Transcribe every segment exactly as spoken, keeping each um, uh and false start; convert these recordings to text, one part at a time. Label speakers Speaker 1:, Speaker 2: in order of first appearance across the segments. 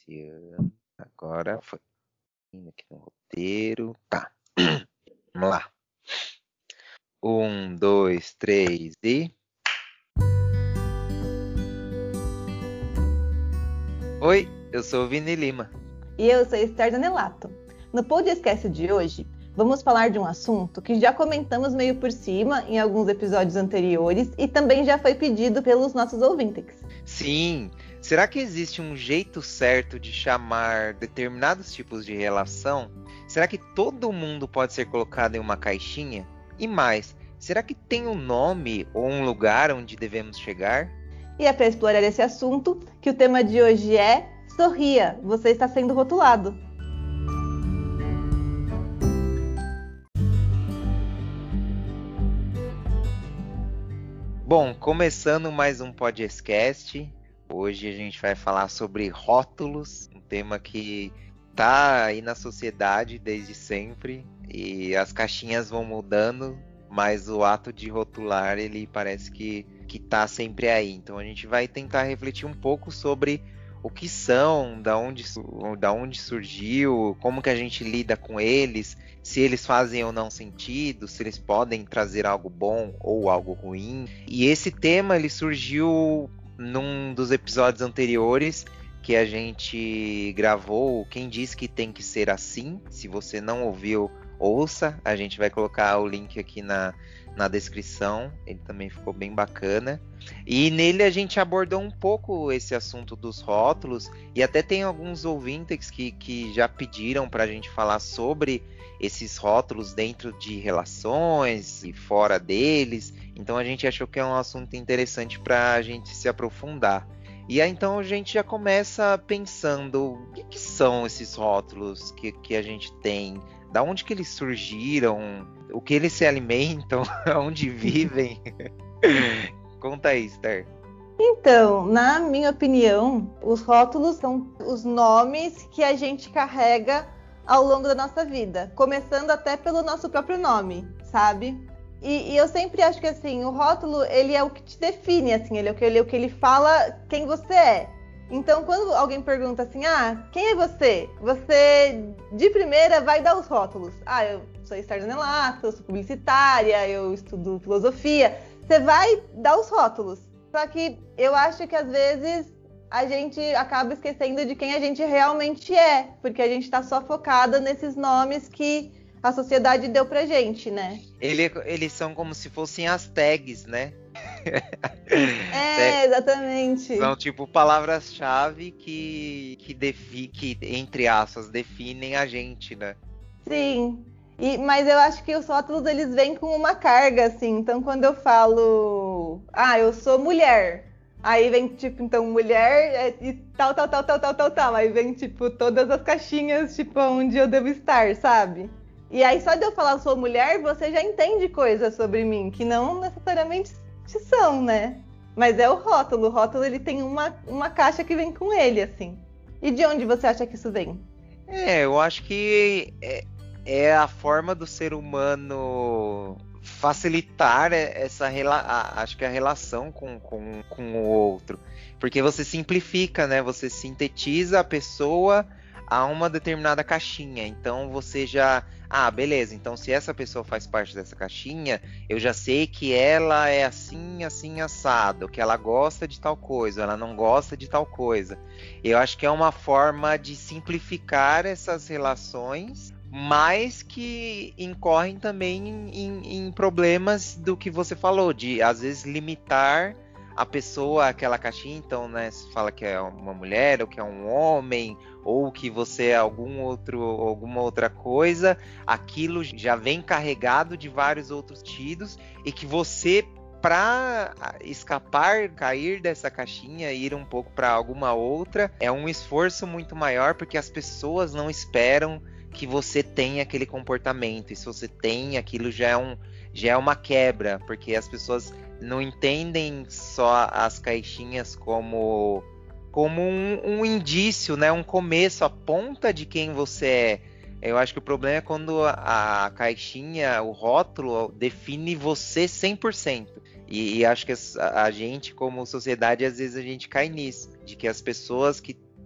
Speaker 1: Iniciando. Agora foi. Indo aqui no roteiro. Tá. Vamos lá. Um, dois, três e. Oi, eu sou o Vini Lima.
Speaker 2: E eu sou Esther Zanelato. No podcast de hoje, vamos falar de um assunto que já comentamos meio por cima em alguns episódios anteriores e também já foi pedido pelos nossos ouvintes.
Speaker 1: Sim, será que existe um jeito certo de chamar determinados tipos de relação? Será que todo mundo pode ser colocado em uma caixinha? E mais, será que tem um nome ou um lugar onde devemos chegar?
Speaker 2: E é para explorar esse assunto que o tema de hoje é Sorria, você está sendo rotulado.
Speaker 1: Bom, começando mais um podcast, hoje a gente vai falar sobre rótulos, um tema que tá aí na sociedade desde sempre e as caixinhas vão mudando, mas o ato de rotular ele parece que, que tá sempre aí. Então a gente vai tentar refletir um pouco sobre o que são, da onde, da onde surgiu, como que a gente lida com eles, se eles fazem ou não sentido, se eles podem trazer algo bom ou algo ruim. E esse tema ele surgiu num dos episódios anteriores que a gente gravou, Quem Diz Que Tem Que Ser Assim. Se você não ouviu, ouça, a gente vai colocar o link aqui na, na descrição, ele também ficou bem bacana. E nele a gente abordou um pouco esse assunto dos rótulos, e até tem alguns ouvintes que, que já pediram para a gente falar sobre esses rótulos dentro de relações e fora deles, então a gente achou que é um assunto interessante para a gente se aprofundar. E aí então a gente já começa pensando, o que, que são esses rótulos que, que a gente tem? Da onde que eles surgiram? O que eles se alimentam? Onde vivem? Conta aí, Esther.
Speaker 2: Então, na minha opinião, os rótulos são os nomes que a gente carrega ao longo da nossa vida, começando até pelo nosso próprio nome, sabe? E, e eu sempre acho que assim, o rótulo ele é o que te define, assim, ele é o que ele, é o que ele fala quem você é. Então, quando alguém pergunta assim, ah, quem é você? Você, de primeira, vai dar os rótulos. Ah, eu sou Esther Zanelato, eu sou publicitária, eu estudo filosofia. Você vai dar os rótulos. Só que eu acho que, às vezes, a gente acaba esquecendo de quem a gente realmente é. Porque a gente tá só focada nesses nomes que a sociedade deu pra gente, né?
Speaker 1: Ele, eles são como se fossem as tags, né?
Speaker 2: É, exatamente.
Speaker 1: São tipo palavras-chave que, que, defi, que, entre aspas, definem a gente, né?
Speaker 2: Sim, e, mas eu acho que os rótulos eles vêm com uma carga, assim. Então quando eu falo, ah, eu sou mulher, aí vem tipo, então mulher e tal, tal, tal, tal, tal, tal, tal. Aí vem tipo todas as caixinhas, tipo, onde eu devo estar, sabe? E aí só de eu falar sou mulher, você já entende coisas sobre mim, que não necessariamente são, né? Mas é o rótulo. O rótulo ele tem uma, uma caixa que vem com ele, assim. E de onde você acha que isso vem?
Speaker 1: É, eu acho que é, é a forma do ser humano facilitar essa a, acho que a relação com, com, com o outro. Porque você simplifica, né? Você sintetiza a pessoa a uma determinada caixinha. Então você já... Ah, beleza. Então se essa pessoa faz parte dessa caixinha, eu já sei que ela é assim, assim, assado. Que ela gosta de tal coisa, ela não gosta de tal coisa. Eu acho que é uma forma de simplificar essas relações, mas que incorrem também em, em, em problemas do que você falou, de às vezes limitar a pessoa àquela caixinha. Então, né, se fala que é uma mulher, ou que é um homem, ou que você é algum outro, alguma outra coisa, aquilo já vem carregado de vários outros sentidos, e que você, para escapar, cair dessa caixinha e ir um pouco para alguma outra, é um esforço muito maior, porque as pessoas não esperam que você tenha aquele comportamento, e se você tem, aquilo já é, um, já é uma quebra, porque as pessoas não entendem só as caixinhas como, como um, um indício, né? Um começo, a ponta de quem você é. Eu acho que o problema é quando a, a caixinha, o rótulo, define você cem por cento. E, e acho que a, a gente, como sociedade, às vezes a gente cai nisso, de que as pessoas que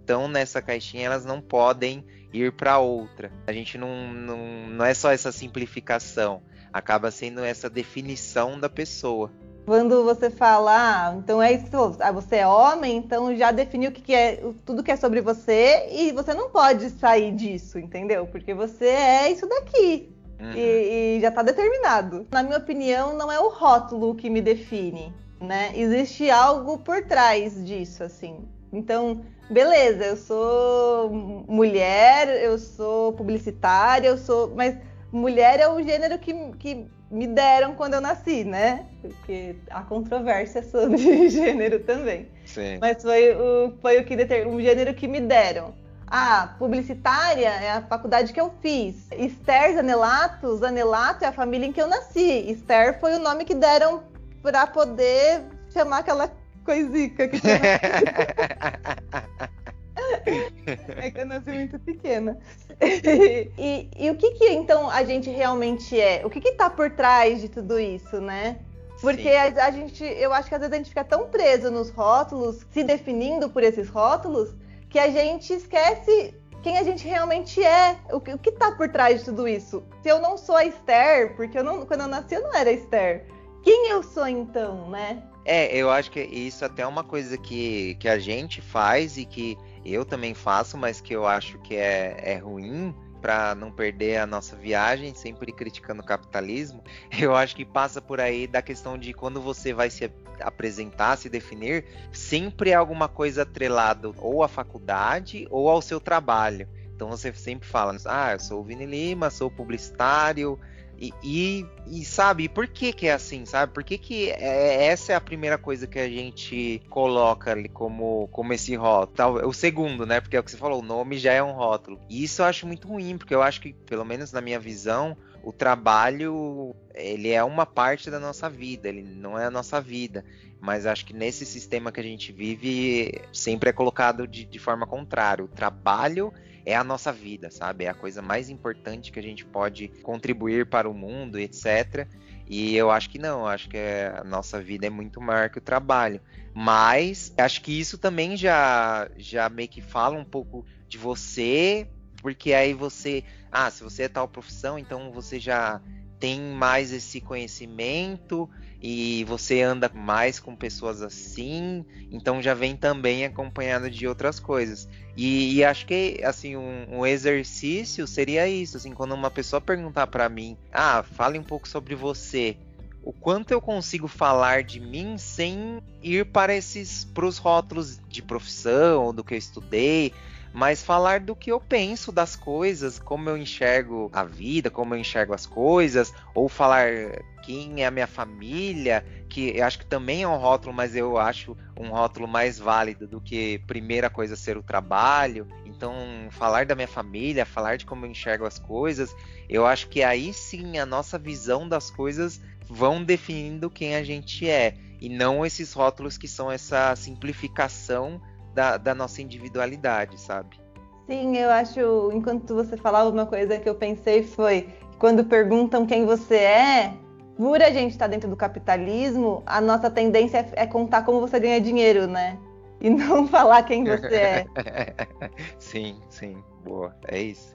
Speaker 1: estão nessa caixinha, elas não podem ir para outra. A gente não, não, não é só essa simplificação, acaba sendo essa definição da pessoa.
Speaker 2: Quando você fala, ah, então é isso, ah, você é homem, então já definiu o que, que é, tudo que é sobre você e você não pode sair disso, entendeu? Porque você é isso daqui. Uhum. E, e já está determinado. Na minha opinião, não é o rótulo que me define, né? Existe algo por trás disso, assim. Então, beleza, eu sou mulher, eu sou publicitária, eu sou... Mas mulher é o gênero que, que me deram quando eu nasci, né? Porque há controvérsia sobre gênero também.
Speaker 1: Sim.
Speaker 2: Mas foi o, foi o que determinou, um gênero que me deram. Ah, publicitária é a faculdade que eu fiz. Esther Zanelato, Zanelato é a família em que eu nasci. Esther foi o nome que deram para poder chamar aquela coisica que chama... É que eu nasci muito pequena. E, e o que que então a gente realmente é? O que que tá por trás de tudo isso, né? Porque a, a gente, eu acho que às vezes a gente fica tão preso nos rótulos, se definindo por esses rótulos, que a gente esquece quem a gente realmente é, o que, o que tá por trás de tudo isso. Se eu não sou a Esther, porque eu não, quando eu nasci eu não era a Esther, quem eu sou então, né?
Speaker 1: É, eu acho que isso até é uma coisa que, que a gente faz e que eu também faço, mas que eu acho que é, é ruim para não perder a nossa viagem, sempre criticando o capitalismo. Eu acho que passa por aí da questão de quando você vai se apresentar, se definir, sempre é alguma coisa atrelada ou à faculdade ou ao seu trabalho. Então você sempre fala, ah, eu sou o Vini Lima, sou publicitário, e, e, e sabe, por que que é assim, sabe? Por que que é, essa é a primeira coisa que a gente coloca ali como, como esse rótulo? O segundo, né? Porque é o que você falou, o nome já é um rótulo. E isso eu acho muito ruim, porque eu acho que, pelo menos na minha visão, o trabalho, ele é uma parte da nossa vida, ele não é a nossa vida. Mas acho que nesse sistema que a gente vive, sempre é colocado de, de forma contrária. O trabalho é a nossa vida, sabe? É a coisa mais importante que a gente pode contribuir para o mundo, etcétera. E eu acho que não, eu acho que é, a nossa vida é muito maior que o trabalho. Mas acho que isso também já, já meio que fala um pouco de você, porque aí você... Ah, se você é tal profissão, então você já tem mais esse conhecimento e você anda mais com pessoas assim, então já vem também acompanhado de outras coisas. E, e acho que assim um, um exercício seria isso, assim, quando uma pessoa perguntar para mim, ah, fale um pouco sobre você, o quanto eu consigo falar de mim sem ir para esses pros rótulos de profissão, do que eu estudei, mas falar do que eu penso das coisas, como eu enxergo a vida, como eu enxergo as coisas, ou falar quem é a minha família, que eu acho que também é um rótulo, mas eu acho um rótulo mais válido do que primeira coisa ser o trabalho. Então, falar da minha família, falar de como eu enxergo as coisas, eu acho que aí sim a nossa visão das coisas vão definindo quem a gente é, e não esses rótulos que são essa simplificação Da, da nossa individualidade, sabe?
Speaker 2: Sim, eu acho, enquanto você falava, uma coisa que eu pensei foi, quando perguntam quem você é, por a gente estar dentro do capitalismo, a nossa tendência é, é contar como você ganha dinheiro, né? E não falar quem você é.
Speaker 1: Sim, sim, boa, é isso.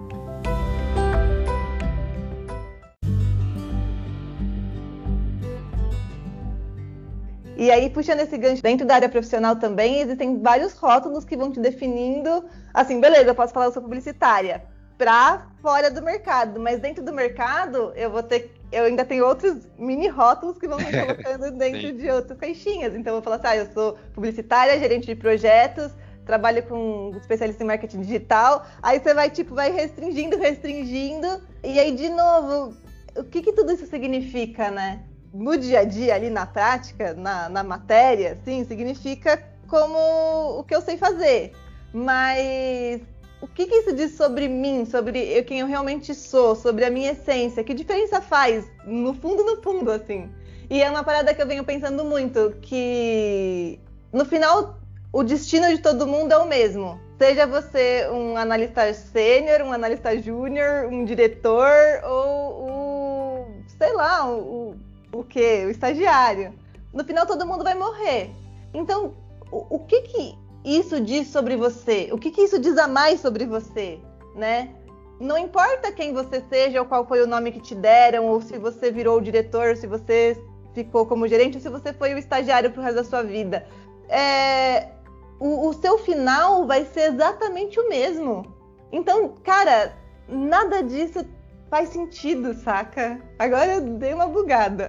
Speaker 2: E aí, puxando esse gancho, dentro da área profissional também, existem vários rótulos que vão te definindo. Assim, beleza, eu posso falar que eu sou publicitária, para fora do mercado, mas dentro do mercado, eu vou ter, eu ainda tenho outros mini rótulos que vão me colocando dentro de outras caixinhas. Então, eu vou falar assim, ah, eu sou publicitária, gerente de projetos, trabalho com especialista em marketing digital. Aí você vai, tipo, vai restringindo, restringindo. E aí, de novo, o que que tudo isso significa, né? No dia a dia, ali na prática, na, na matéria, assim, significa como o que eu sei fazer. Mas o que, que isso diz sobre mim, sobre eu, quem eu realmente sou, sobre a minha essência? Que diferença faz, no fundo, no fundo, assim? E é uma parada que eu venho pensando muito, que no final o destino de todo mundo é o mesmo. Seja você um analista sênior, um analista júnior, um diretor ou o, sei lá, o o quê? O estagiário. No final todo mundo vai morrer. Então, o, o que que isso diz sobre você? O que, que isso diz a mais sobre você, né? Não importa quem você seja, ou qual foi o nome que te deram, ou se você virou o diretor, se você ficou como gerente, ou se você foi o estagiário pro resto da sua vida. É, o, o seu final vai ser exatamente o mesmo. Então, cara, nada disso faz sentido, saca? Agora eu dei uma bugada.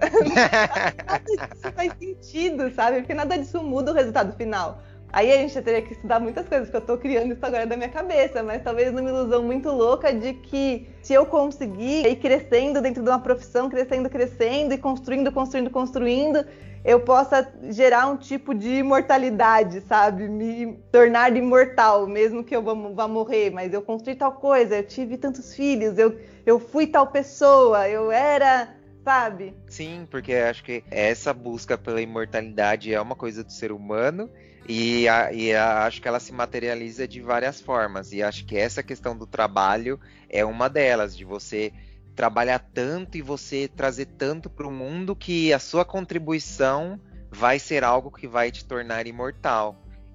Speaker 2: Nada disso faz sentido, sabe? Porque nada disso muda o resultado final. Aí a gente teria que estudar muitas coisas, porque eu tô criando isso agora da minha cabeça, mas talvez numa ilusão muito louca de que se eu conseguir ir crescendo dentro de uma profissão, crescendo, crescendo, e construindo, construindo, construindo, eu possa gerar um tipo de imortalidade, sabe? Me tornar imortal, mesmo que eu vá morrer, mas eu construí tal coisa, eu tive tantos filhos, eu, eu fui tal pessoa, eu era... sabe?
Speaker 1: Sim, porque acho que essa busca pela imortalidade é uma coisa do ser humano e, a, e a, acho que ela se materializa de várias formas. E acho que essa questão do trabalho é uma delas, de você trabalhar tanto e você trazer tanto para o mundo que a sua contribuição vai ser algo que vai te tornar imortal.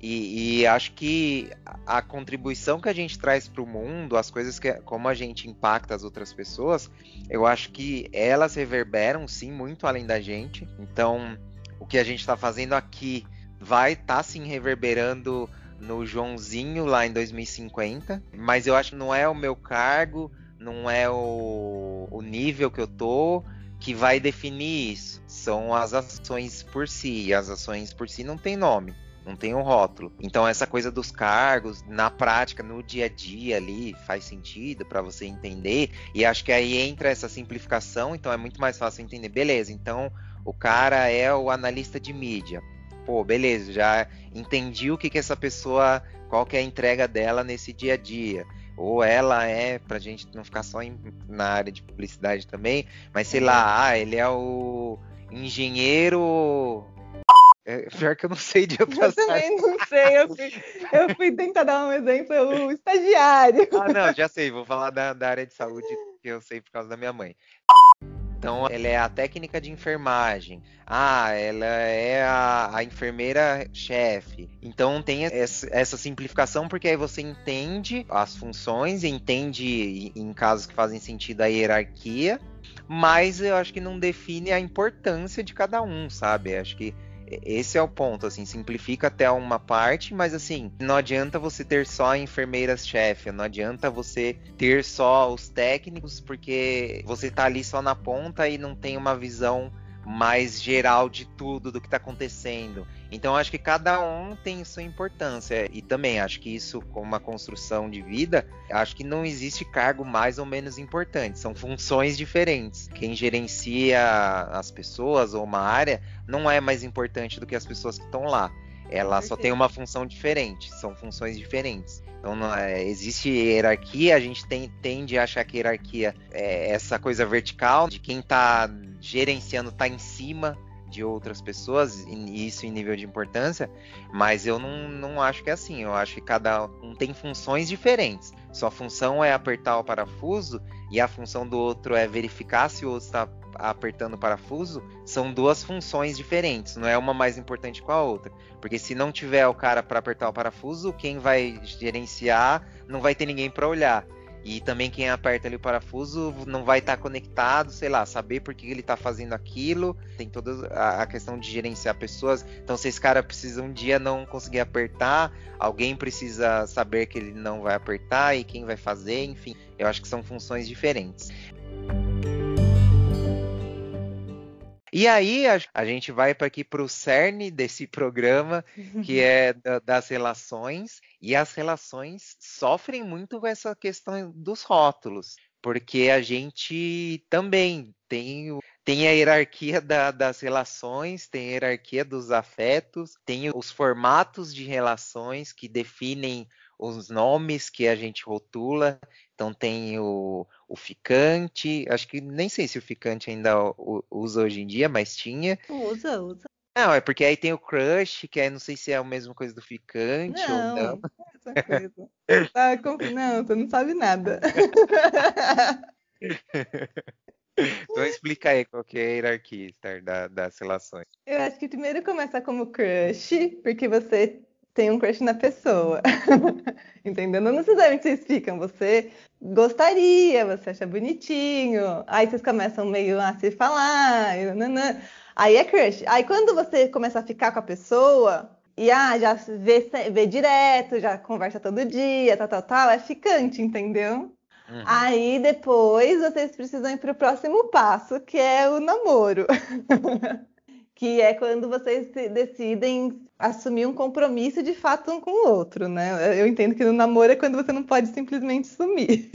Speaker 1: E, e acho que a contribuição que a gente traz para o mundo, as coisas que, como a gente impacta as outras pessoas, eu acho que elas reverberam, sim, muito além da gente. Então, o que a gente está fazendo aqui vai estar, tá, sim, reverberando no Joãozinho lá em dois mil e cinquenta. Mas eu acho que não é o meu cargo, não é o, o nível que eu tô que vai definir isso. São as ações por si. E as ações por si não tem nome. Não tem um rótulo. Então essa coisa dos cargos, na prática, no dia a dia ali, faz sentido para você entender. E acho que aí entra essa simplificação, então é muito mais fácil entender. Beleza, então o cara é o analista de mídia. Pô, beleza, já entendi o que que essa pessoa, qual que é a entrega dela nesse dia a dia. Ou ela é, pra gente não ficar só em, na área de publicidade também, mas sei lá, ah, ele é o engenheiro... É, pior que eu não sei de outras
Speaker 2: Eu também não sei, eu fui, eu fui tentar dar um exemplo, o estagiário.
Speaker 1: Ah, não, já sei, vou falar da, da área de saúde que eu sei por causa da minha mãe. Então, ela é a técnica de enfermagem. Ah, ela é a, a enfermeira-chefe. Então, tem essa, essa simplificação, porque aí você entende as funções, entende, em casos que fazem sentido, a hierarquia, mas eu acho que não define a importância de cada um, sabe? Acho que esse é o ponto, assim, simplifica até uma parte, mas assim, não adianta você ter só a enfermeira-chefe, não adianta você ter só os técnicos, porque você tá ali só na ponta e não tem uma visão mais geral de tudo, do que tá acontecendo. Então, acho que cada um tem sua importância, e também acho que isso, como uma construção de vida, acho que não existe cargo mais ou menos importante, são funções diferentes. Quem gerencia as pessoas ou uma área não é mais importante do que as pessoas que estão lá. Ela só tem uma função diferente, são funções diferentes. Então, não é, existe hierarquia, a gente tem, tende a achar que hierarquia é essa coisa vertical, de quem está gerenciando está em cima de outras pessoas, e isso em nível de importância, mas eu não, não acho que é assim. Eu acho que cada um tem funções diferentes. Sua função é apertar o parafuso e a função do outro é verificar se o outro está apertando o parafuso. São duas funções diferentes, não é uma mais importante que a outra. Porque se não tiver o cara para apertar o parafuso, quem vai gerenciar não vai ter ninguém para olhar. E também quem aperta ali o parafuso não vai estar conectado, sei lá, saber por que ele está fazendo aquilo. Tem toda a questão de gerenciar pessoas. Então, se esse cara precisa um dia não conseguir apertar, alguém precisa saber que ele não vai apertar e quem vai fazer, enfim. Eu acho que são funções diferentes. E aí a gente vai para aqui para o cerne desse programa, que é da, das relações, e as relações sofrem muito com essa questão dos rótulos, porque a gente também tem, tem a hierarquia da, das relações, tem a hierarquia dos afetos, tem os formatos de relações que definem os nomes que a gente rotula. Então tem o, o ficante, acho que nem sei se o ficante ainda usa hoje em dia, mas tinha.
Speaker 2: Usa, usa.
Speaker 1: Não, é porque aí tem o crush, que aí não sei se é a mesma coisa do ficante ou não.
Speaker 2: Não, essa coisa. Tá, conf... Não, você não sabe nada.
Speaker 1: Então explica aí qual que é a hierarquia, Star, da, das relações.
Speaker 2: Eu acho que primeiro começa como crush, porque você tem um crush na pessoa. Entendeu? Não necessariamente vocês ficam, você gostaria, você acha bonitinho, aí vocês começam meio a se falar, e nananã. Aí é crush. Aí quando você começa a ficar com a pessoa, e ah, já vê, vê direto, já conversa todo dia, tal, tal, tal, é ficante, entendeu?
Speaker 1: Uhum.
Speaker 2: Aí depois vocês precisam ir pro próximo passo, que é o namoro. Que é quando vocês decidem assumir um compromisso de fato um com o outro, né? Eu entendo que no namoro é quando você não pode simplesmente sumir.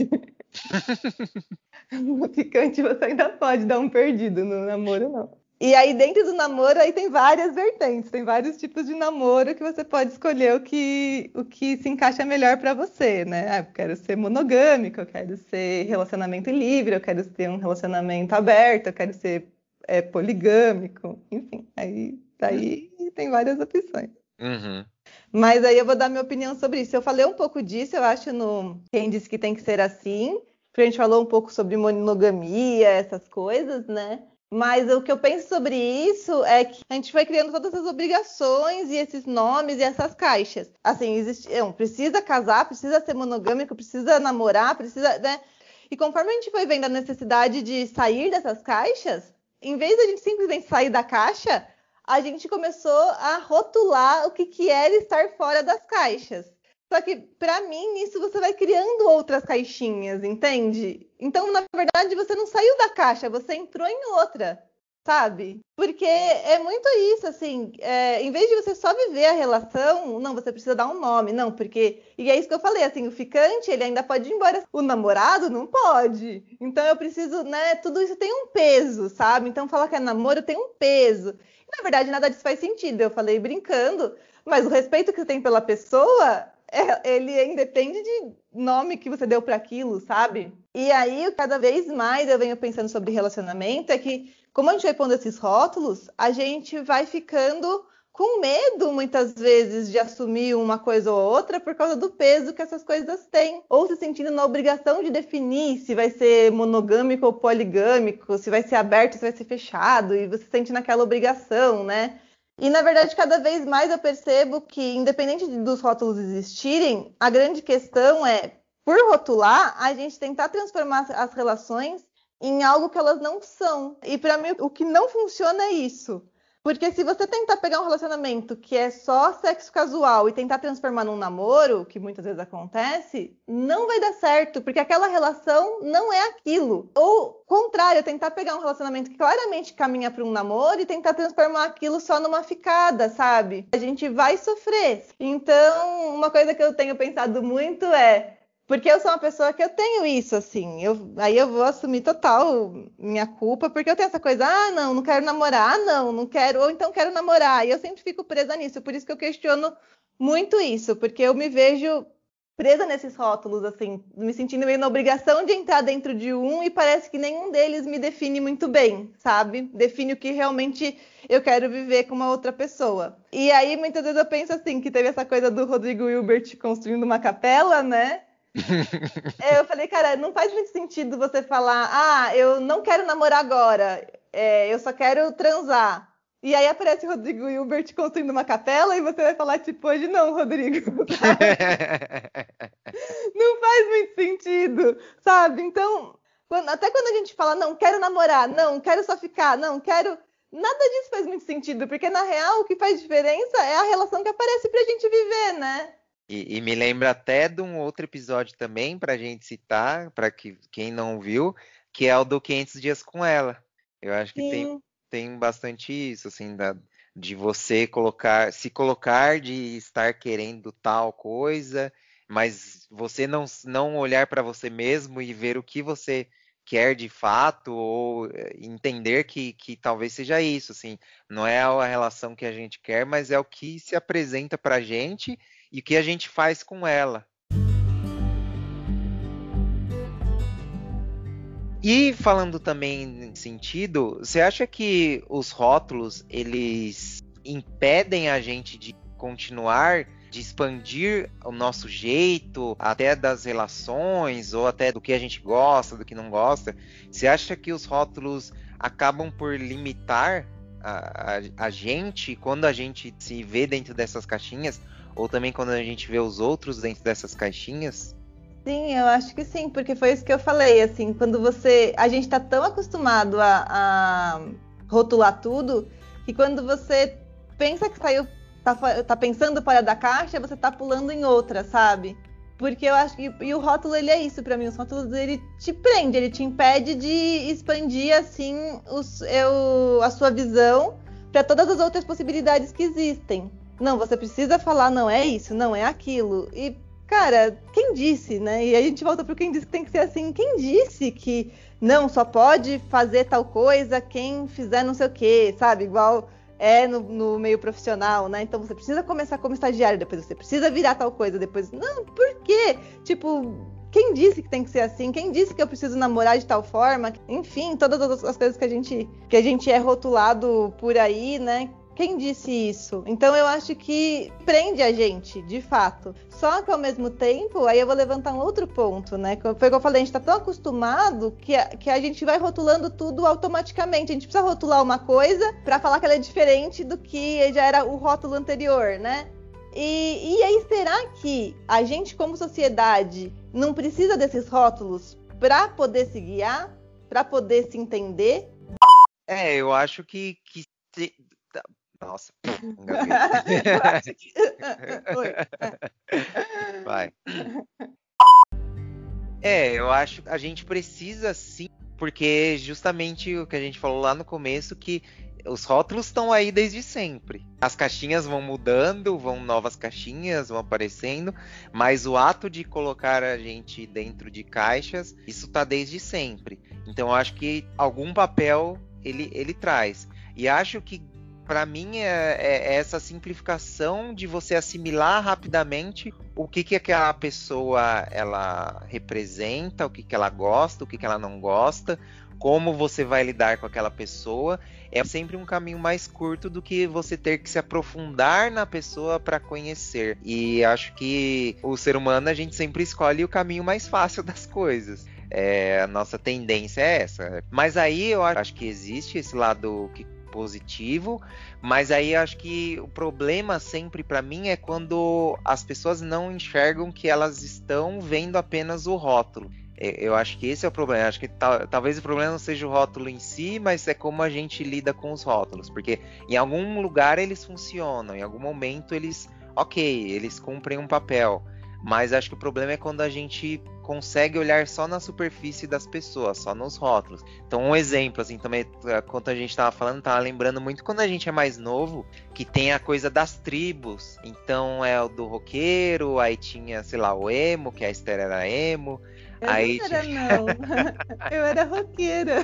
Speaker 2: No ficante você ainda pode dar um perdido, no namoro não. E aí dentro do namoro aí tem várias vertentes, tem vários tipos de namoro que você pode escolher o que, o que se encaixa melhor para você, né? Ah, eu quero ser monogâmico, eu quero ser relacionamento livre, eu quero ter um relacionamento aberto, eu quero ser é, poligâmico, enfim, aí, aí tem várias opções.
Speaker 1: Uhum.
Speaker 2: Mas aí eu vou dar minha opinião sobre isso. Eu falei um pouco disso, eu acho, no Quem Disse Que Tem Que Ser Assim, porque a gente falou um pouco sobre monogamia, essas coisas, né? Mas o que eu penso sobre isso é que a gente foi criando todas essas obrigações e esses nomes e essas caixas. Assim, existe, não, precisa casar, precisa ser monogâmico, precisa namorar, precisa, né? E conforme a gente foi vendo a necessidade de sair dessas caixas, em vez de a gente simplesmente sair da caixa, a gente começou a rotular o que, que era estar fora das caixas. Só que, pra mim, isso você vai criando outras caixinhas, entende? Então, na verdade, você não saiu da caixa, você entrou em outra, sabe? Porque é muito isso, assim, é, em vez de você só viver a relação, não, você precisa dar um nome, não, porque... E é isso que eu falei, assim, o ficante, ele ainda pode ir embora, o namorado não pode. Então, eu preciso, né, tudo isso tem um peso, sabe? Então, falar que é namoro tem um peso. E, na verdade, nada disso faz sentido, eu falei brincando, mas o respeito que você tem pela pessoa... É, ele independe de nome que você deu para aquilo, sabe? E aí, cada vez mais eu venho pensando sobre relacionamento, é que, como a gente vai pondo esses rótulos, a gente vai ficando com medo, muitas vezes, de assumir uma coisa ou outra por causa do peso que essas coisas têm. Ou se sentindo na obrigação de definir se vai ser monogâmico ou poligâmico, se vai ser aberto, se vai ser fechado, e você se sente naquela obrigação, né? E, na verdade, cada vez mais eu percebo que, independente dos rótulos existirem, a grande questão é, por rotular, a gente tentar transformar as relações em algo que elas não são. E, para mim, o que não funciona é isso. Porque se você tentar pegar um relacionamento que é só sexo casual e tentar transformar num namoro, que muitas vezes acontece, não vai dar certo, porque aquela relação não é aquilo. Ou, contrário, tentar pegar um relacionamento que claramente caminha para um namoro e tentar transformar aquilo só numa ficada, sabe? A gente vai sofrer. Então, uma coisa que eu tenho pensado muito é... Porque eu sou uma pessoa que eu tenho isso, assim. Eu, aí eu vou assumir total minha culpa, porque eu tenho essa coisa, ah, não, não quero namorar, ah, não, não quero, ou então quero namorar. E eu sempre fico presa nisso, por isso que eu questiono muito isso, porque eu me vejo presa nesses rótulos, assim, me sentindo meio na obrigação de entrar dentro de um e parece que nenhum deles me define muito bem, sabe? Define o que realmente eu quero viver com uma outra pessoa. E aí, muitas vezes eu penso assim, que teve essa coisa do Rodrigo Hilbert construindo uma capela, né? Eu falei, cara, não faz muito sentido você falar, ah, eu não quero namorar agora, é, eu só quero transar. E aí aparece o Rodrigo Hilbert construindo uma capela e você vai falar, tipo, hoje não, Rodrigo. Não faz muito sentido, sabe? Então, quando, até quando a gente fala, não, quero namorar, não, quero só ficar, não, quero... Nada disso faz muito sentido, porque na real o que faz diferença é a relação que aparece pra gente viver, né?
Speaker 1: E, e me lembra até de um outro episódio também, pra gente citar, para que, quem não viu, que é o do quinhentos Dias com Ela. Eu acho que tem, tem bastante isso, assim, da, de você colocar, se colocar, de estar querendo tal coisa, mas você não, não olhar para você mesmo e ver o que você quer de fato, ou entender que, que talvez seja isso, assim, não é a relação que a gente quer, mas é o que se apresenta pra gente e o que a gente faz com ela. E falando também nesse sentido, você acha que os rótulos, eles impedem a gente de continuar, de expandir o nosso jeito, até das relações, ou até do que a gente gosta, do que não gosta? Você acha que os rótulos acabam por limitar a, a, a gente, quando a gente se vê dentro dessas caixinhas, ou também quando a gente vê os outros dentro dessas caixinhas?
Speaker 2: Sim, eu acho que sim, porque foi isso que eu falei, assim, quando você, a gente tá tão acostumado a, a rotular tudo, que quando você pensa que saiu, tá, tá pensando fora da caixa, você tá pulando em outra, sabe? Porque eu acho que, e o rótulo, ele é isso pra mim, os rótulos, ele te prende, ele te impede de expandir, assim, os, eu, a sua visão para todas as outras possibilidades que existem. Não, você precisa falar, não é isso, não é aquilo, e cara, quem disse, né? E aí a gente volta pro quem disse que tem que ser assim. Quem disse que não, só pode fazer tal coisa quem fizer não sei o quê, sabe? Igual é no, no meio profissional, né? Então você precisa começar como estagiário, depois você precisa virar tal coisa, depois... Não, por quê? Tipo, quem disse que tem que ser assim? Quem disse que eu preciso namorar de tal forma? Enfim, todas as coisas que a gente, que a gente é rotulado por aí, né? Quem disse isso? Então eu acho que prende a gente, de fato. Só que ao mesmo tempo, aí eu vou levantar um outro ponto, né? Foi o que eu falei, a gente tá tão acostumado que a, que a gente vai rotulando tudo automaticamente. A gente precisa rotular uma coisa para falar que ela é diferente do que já era o rótulo anterior, né? E, e aí, será que a gente, como sociedade, não precisa desses rótulos para poder se guiar? Para poder se entender?
Speaker 1: É, eu acho que... que se... Nossa, engasguei. Vai. É, eu acho que a gente precisa sim, porque justamente o que a gente falou lá no começo, que os rótulos estão aí desde sempre. As caixinhas vão mudando, vão novas caixinhas, vão aparecendo, mas o ato de colocar a gente dentro de caixas, isso tá desde sempre. Então eu acho que algum papel ele, ele traz. E acho que para mim é, é essa simplificação de você assimilar rapidamente o que, que aquela pessoa ela representa, o que, que ela gosta, o que, que ela não gosta, como você vai lidar com aquela pessoa. É sempre um caminho mais curto do que você ter que se aprofundar na pessoa para conhecer. E acho que o ser humano, a gente sempre escolhe o caminho mais fácil das coisas. É, a nossa tendência é essa. Mas aí eu acho que existe esse lado que positivo, mas aí acho que o problema sempre para mim é quando as pessoas não enxergam que elas estão vendo apenas o rótulo. Eu acho que esse é o problema. Acho que tal, talvez o problema não seja o rótulo em si, mas é como a gente lida com os rótulos, porque em algum lugar eles funcionam, em algum momento eles, ok, eles cumprem um papel, mas acho que o problema é quando a gente consegue olhar só na superfície das pessoas, só nos rótulos. Então um exemplo, assim, também, quando a gente tava falando, tava lembrando muito quando a gente é mais novo, que tem a coisa das tribos. Então é o do roqueiro, aí tinha, sei lá, o emo, que a Esther era emo.
Speaker 2: Eu
Speaker 1: aí
Speaker 2: não era,
Speaker 1: tinha...
Speaker 2: não. Eu era roqueira.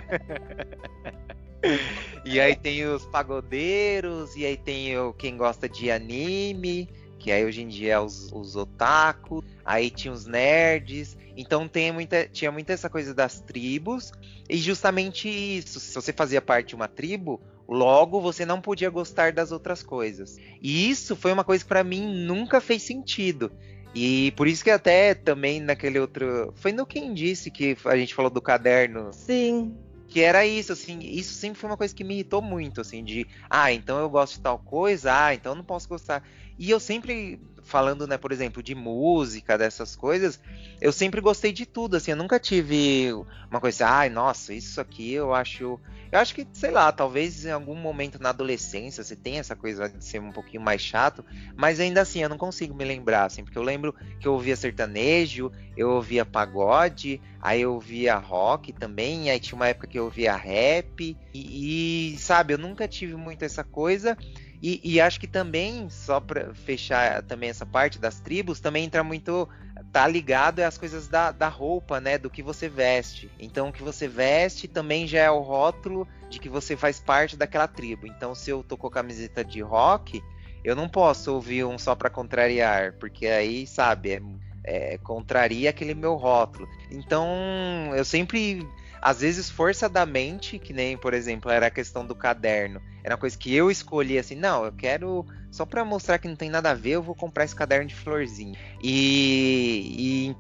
Speaker 1: E aí tem os pagodeiros, e aí tem o, quem gosta de anime, que aí hoje em dia é os, os otaku, aí tinha os nerds, então tem muita, tinha muita essa coisa das tribos, e justamente isso, se você fazia parte de uma tribo, logo você não podia gostar das outras coisas. E isso foi uma coisa que pra mim nunca fez sentido. E por isso que até também naquele outro... Foi no Quem Disse que a gente falou do caderno.
Speaker 2: Sim.
Speaker 1: Que era isso, assim, isso sempre foi uma coisa que me irritou muito, assim, de, ah, então eu gosto de tal coisa, ah, então eu não posso gostar. E eu sempre, falando, né, por exemplo, de música, dessas coisas, eu sempre gostei de tudo, assim, eu nunca tive uma coisa assim, ai, nossa, isso aqui eu acho... Eu acho que, sei lá, talvez em algum momento na adolescência você tenha essa coisa de ser um pouquinho mais chato, mas ainda assim, eu não consigo me lembrar, assim, porque eu lembro que eu ouvia sertanejo, eu ouvia pagode, aí eu ouvia rock também, aí tinha uma época que eu ouvia rap, e, e sabe, eu nunca tive muito essa coisa, e, e acho que também, só pra fechar também essa parte das tribos, também entra muito... Tá ligado às coisas da, da roupa, né? Do que você veste. Então, o que você veste também já é o rótulo de que você faz parte daquela tribo. Então, se eu tô com a camiseta de rock, eu não posso ouvir um só pra contrariar, porque aí, sabe, é, é, contraria aquele meu rótulo. Então, eu sempre... Às vezes, forçadamente, que nem, por exemplo, era a questão do caderno. Era uma coisa que eu escolhi, assim, não, eu quero... Só pra mostrar que não tem nada a ver, eu vou comprar esse caderno de florzinha. E,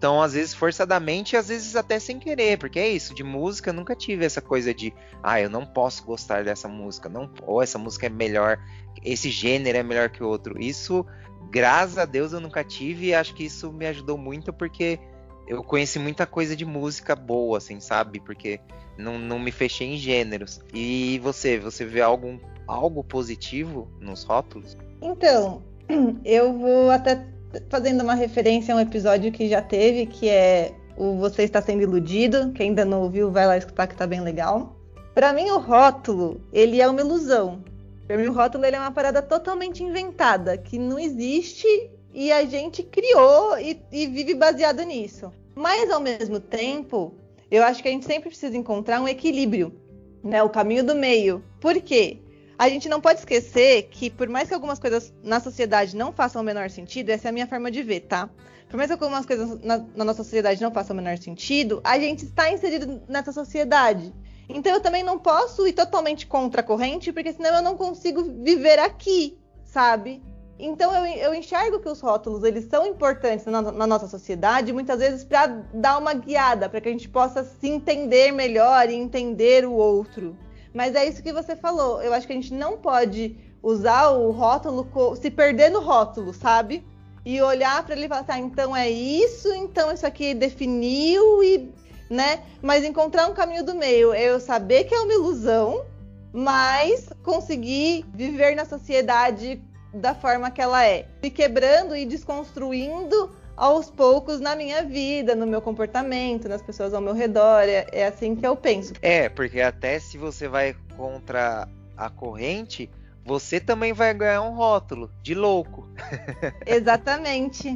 Speaker 1: Então, às vezes, forçadamente, e às vezes até sem querer, porque é isso, de música eu nunca tive essa coisa de, ah, eu não posso gostar dessa música, não, ou essa música é melhor, esse gênero é melhor que o outro. Isso, graças a Deus, eu nunca tive, e acho que isso me ajudou muito, porque eu conheci muita coisa de música boa, assim, sabe? Porque não, não me fechei em gêneros. E você, você vê algum, algo positivo nos rótulos?
Speaker 2: Então, eu vou até fazendo uma referência a um episódio que já teve, que é o Você Está Sendo Iludido. Quem ainda não ouviu, vai lá escutar que tá bem legal. Pra mim, o rótulo, ele é uma ilusão. Pra mim, o rótulo ele é uma parada totalmente inventada, que não existe e a gente criou e, e vive baseado nisso. Mas, ao mesmo tempo, eu acho que a gente sempre precisa encontrar um equilíbrio, né? O caminho do meio. Por quê? A gente não pode esquecer que, por mais que algumas coisas na sociedade não façam o menor sentido, essa é a minha forma de ver, tá? Por mais que algumas coisas na, na nossa sociedade não façam o menor sentido, a gente está inserido nessa sociedade. Então eu também não posso ir totalmente contra a corrente, porque senão eu não consigo viver aqui, sabe? Então eu, eu enxergo que os rótulos eles são importantes na, na nossa sociedade, muitas vezes para dar uma guiada, para que a gente possa se entender melhor e entender o outro. Mas é isso que você falou. Eu acho que a gente não pode usar o rótulo, se perder no rótulo, sabe? E olhar para ele e falar assim, ah, então é isso, então isso aqui definiu, e, né? Mas encontrar um caminho do meio. Eu saber que é uma ilusão, mas conseguir viver na sociedade da forma que ela é. Me quebrando e desconstruindo aos poucos na minha vida, no meu comportamento, nas pessoas ao meu redor. É, é assim que eu penso.
Speaker 1: É, porque até se você vai contra a corrente, você também vai ganhar um rótulo de louco.
Speaker 2: Exatamente.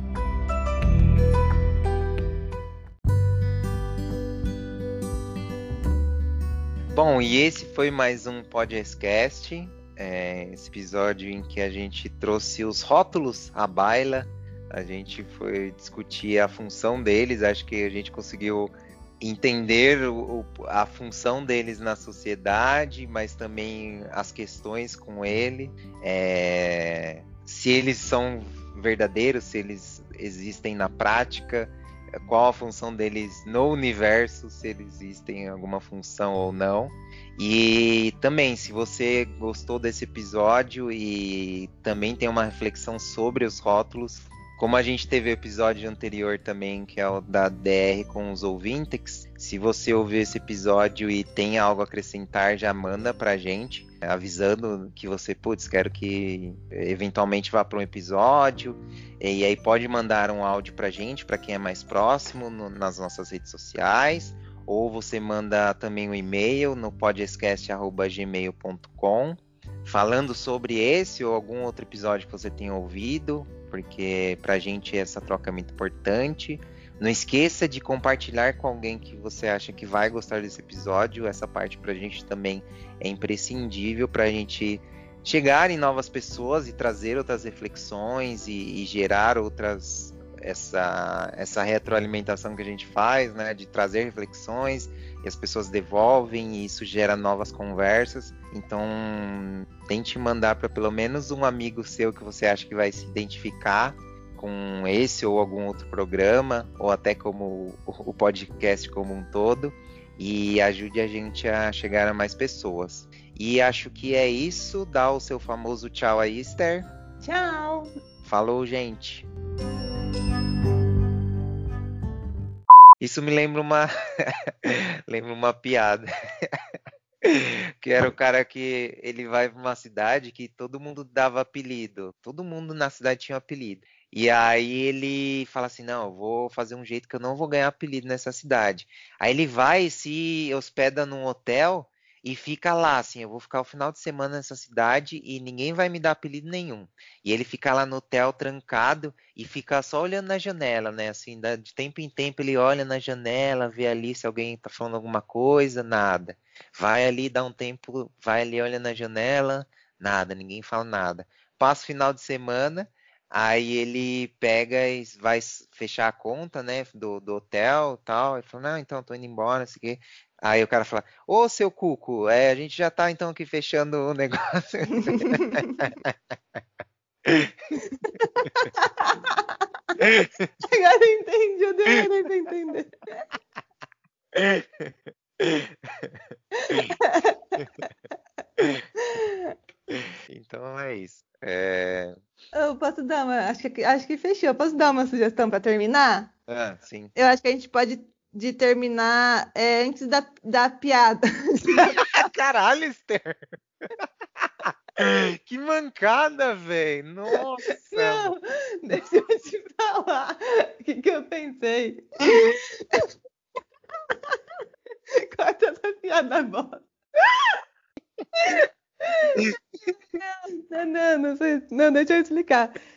Speaker 1: Bom, e esse foi mais um podcast, é, esse episódio em que a gente trouxe os rótulos à baila. A gente foi discutir a função deles, acho que a gente conseguiu entender o, a função deles na sociedade, mas também as questões com ele, é, se eles são verdadeiros, se eles existem na prática, qual a função deles no universo, se eles existem alguma função ou não. E também, se você gostou desse episódio e também tem uma reflexão sobre os rótulos, como a gente teve o episódio anterior também, que é o da D R com os ouvintes, se você ouviu esse episódio e tem algo a acrescentar, já manda pra gente, avisando que você, putz, quero que eventualmente vá para um episódio, e aí pode mandar um áudio pra gente, para quem é mais próximo, no, nas nossas redes sociais, ou você manda também um e-mail no podcast arroba gmail ponto com, falando sobre esse ou algum outro episódio que você tenha ouvido, porque pra gente essa troca é muito importante. Não esqueça de compartilhar com alguém que você acha que vai gostar desse episódio. Essa parte pra gente também é imprescindível pra gente chegar em novas pessoas e trazer outras reflexões e, e gerar outras... Essa, essa retroalimentação que a gente faz, né, de trazer reflexões e as pessoas devolvem e isso gera novas conversas. Então tente mandar para pelo menos um amigo seu que você acha que vai se identificar com esse ou algum outro programa, ou até como o podcast como um todo, e ajude a gente a chegar a mais pessoas. E acho que é isso. Dá o seu famoso tchau aí, Esther.
Speaker 2: Tchau!
Speaker 1: Falou, gente! Isso me lembra uma lembra uma piada. Que era o cara que ele vai para uma cidade que todo mundo dava apelido. Todo mundo na cidade tinha um apelido. E aí ele fala assim, não, eu vou fazer um jeito que eu não vou ganhar apelido nessa cidade. Aí ele vai e se hospeda num hotel e fica lá, assim, eu vou ficar o final de semana nessa cidade e ninguém vai me dar apelido nenhum. E ele fica lá no hotel trancado e fica só olhando na janela, né? Assim, de tempo em tempo ele olha na janela, vê ali se alguém tá falando alguma coisa, nada. Vai ali, dá um tempo, vai ali, olha na janela, nada, ninguém fala nada. Passa o final de semana, aí ele pega e vai fechar a conta, né, do, do hotel e tal, e fala, não, então eu tô indo embora, não sei o quê. Aí o cara fala, ô seu Cuco, é, a gente já tá então aqui fechando o negócio.
Speaker 2: Agora eu entendi, eu demorei pra entender.
Speaker 1: Então é isso. É...
Speaker 2: Eu posso dar uma. Acho que, acho que fechou. Eu posso dar uma sugestão pra terminar?
Speaker 1: Ah, sim.
Speaker 2: Eu acho que a gente pode de terminar é, antes da, da piada.
Speaker 1: Caralho, Esther! Que mancada, velho! Nossa!
Speaker 2: Não, deixa eu te falar. O que, que eu pensei? Corta essa piada bosta. Não, não, não, sei- não, deixa eu explicar.